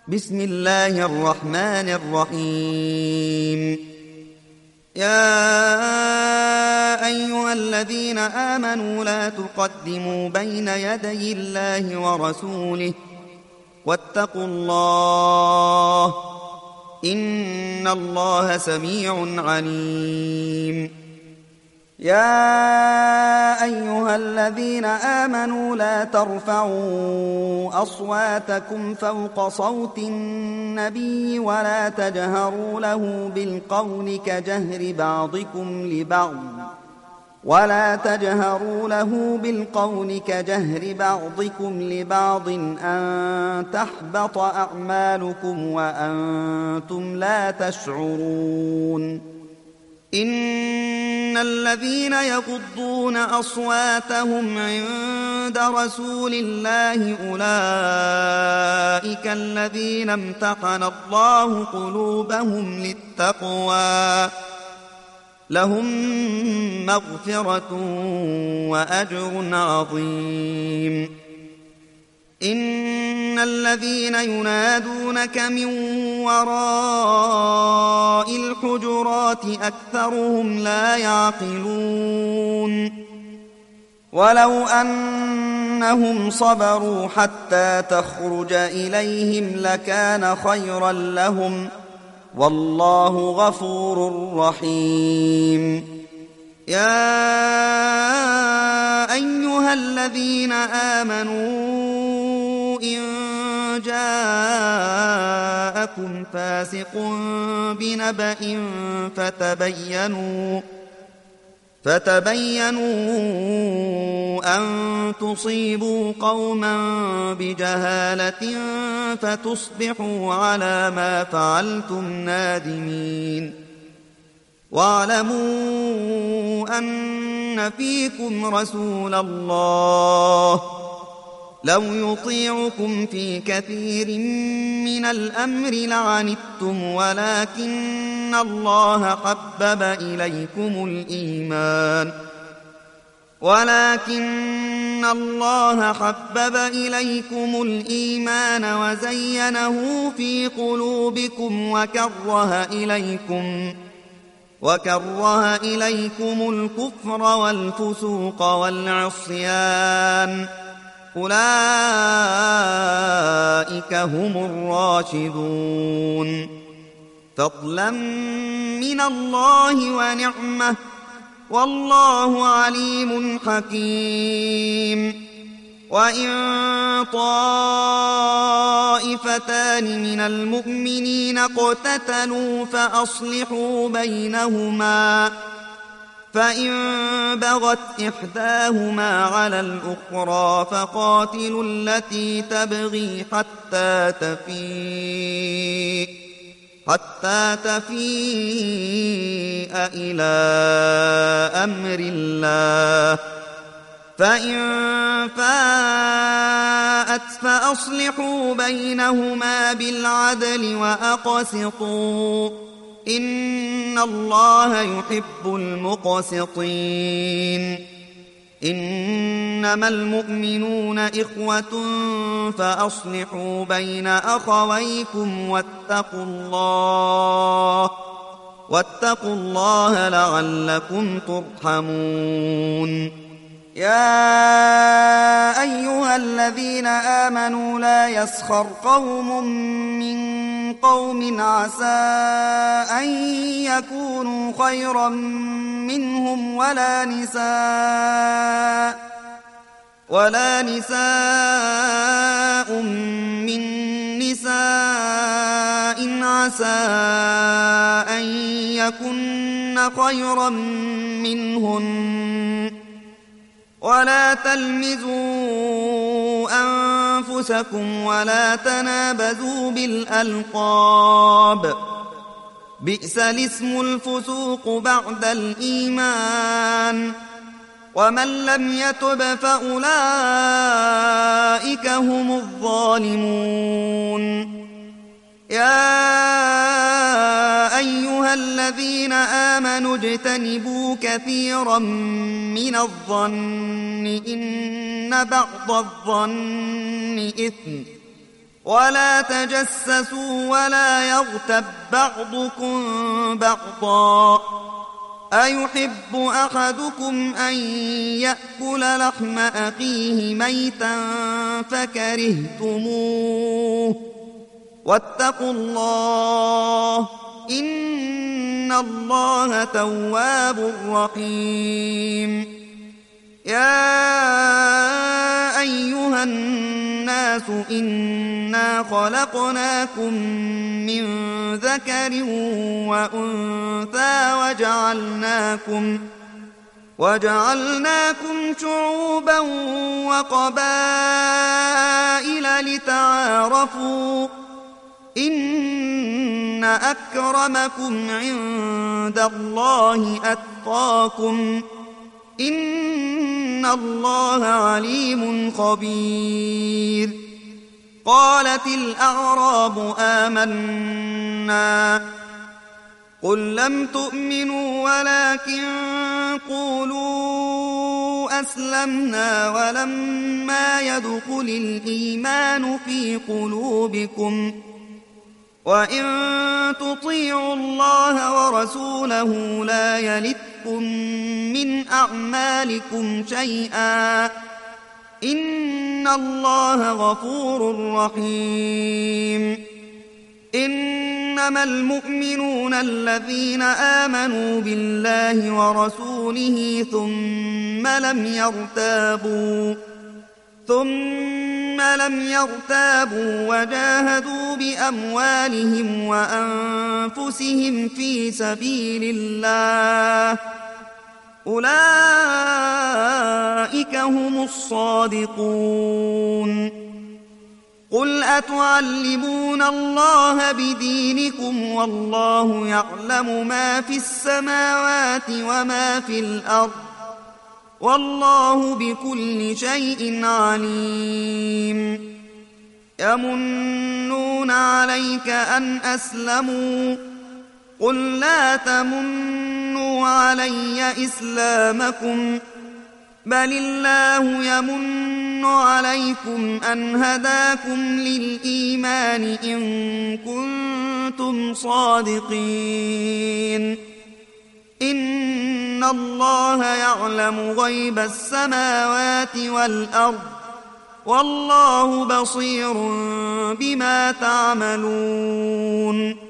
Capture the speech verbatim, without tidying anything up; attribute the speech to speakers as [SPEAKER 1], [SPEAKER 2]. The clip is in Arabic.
[SPEAKER 1] بسم الله الرحمن الرحيم. يا أيها الذين آمنوا لا تقدموا بين يدي الله ورسوله واتقوا الله إن الله سميع عليم. يا أيها الذين آمنوا لا ترفعوا أصواتكم فوق صوت النبي ولا تجهروا له بالقول كجهر بعضكم لبعض ولا تجهروا له بالقول كجهر بعضكم لبعض أن تحبط أعمالكم وأنتم لا تشعرون. إن الذين يغضون أصواتهم عند رسول الله أولئك الذين امتحن الله قلوبهم للتقوى لهم مغفرة وأجر عظيم. إن الذين ينادونك من وراء الحجرات أكثرهم لا يعقلون. ولو أنهم صبروا حتى تخرج إليهم لكان خيرا لهم والله غفور رحيم. يا أيها الذين آمنوا إن جاءكم فاسق بنبأ فتبينوا فتبينوا أن تصيبوا قوما بجهالة فتصبحوا على ما فعلتم نادمين. واعلموا أن فيكم رسول الله لو يطيعكم في كثير من الأمر لعنتم ولكن الله حبب إليكم الإيمان ولكن الله حبب إليكم الإيمان وزينه في قلوبكم وكره إليكم وكره إليكم الكفر والفسوق والعصيان أولئك هم الراشدون فضلا من الله ونعمة والله عليم حكيم. وإن طائفتان من المؤمنين اقتتلوا فأصلحوا بينهما فإن بغت إحداهما على الأخرى فقاتلوا التي تبغي حتى تفيء حتى تفيء إلى أمر الله فإن فاءت فأصلحوا بينهما بالعدل وأقسطوا إن الله يحب المقسطين. إنما المؤمنون إخوة فأصلحوا بين أخويكم واتقوا الله واتقوا الله لعلكم ترحمون. يا أيها الذين آمنوا لا يسخر قوم من قوم عسى أن يكونوا خيرا منهم ولا نساء ولا نساء من نساء عسى أن يكن خيرا منهن ولا تلمزوا أنفسكم ولا تنابزوا بالألقاب بئس الاسم الفسوق بعد الإيمان ومن لم يتب فأولئك هم الظالمون. يا أيها الذين آمنوا اجتنبوا كثيرا من الظن إن بعض الظن إثم ولا تجسسوا ولا يغتب بعضكم بعضا أيحب أحدكم أن يأكل لحم أخيه ميتا فكرهتموه واتقوا الله إن الله تواب رحيم يا أيها الناس إنا خلقناكم من ذكر وأنثى وجعلناكم وجعلناكم شعوبا وقبائل لتعارفوا إن أكرمكم عند الله أتقاكم إن الله عليم خبير قالت الأعراب آمنا قل لم تؤمنوا ولكن قولوا أسلمنا ولما يدخل الإيمان في قلوبكم وإن تطيعوا الله ورسوله لا يلتكم من أعمالكم شيئا إن الله غفور رحيم إنما المؤمنون الذين آمنوا بالله ورسوله ثم لم يرتابوا ثم لم يرتابوا وجاهدوا بأموالهم وأنفسهم في سبيل الله أولئك هم الصادقون قل أتعلمون الله بدينكم والله يعلم ما في السماوات وما في الأرض والله بكل شيء عليم يمنون عليك أن أسلموا قل لا تمنوا علي إسلامكم بل الله يمن عليكم أن هداكم للإيمان إن كنتم صادقين إن الله يعلم غيب السماوات والأرض والله بصير بما تعملون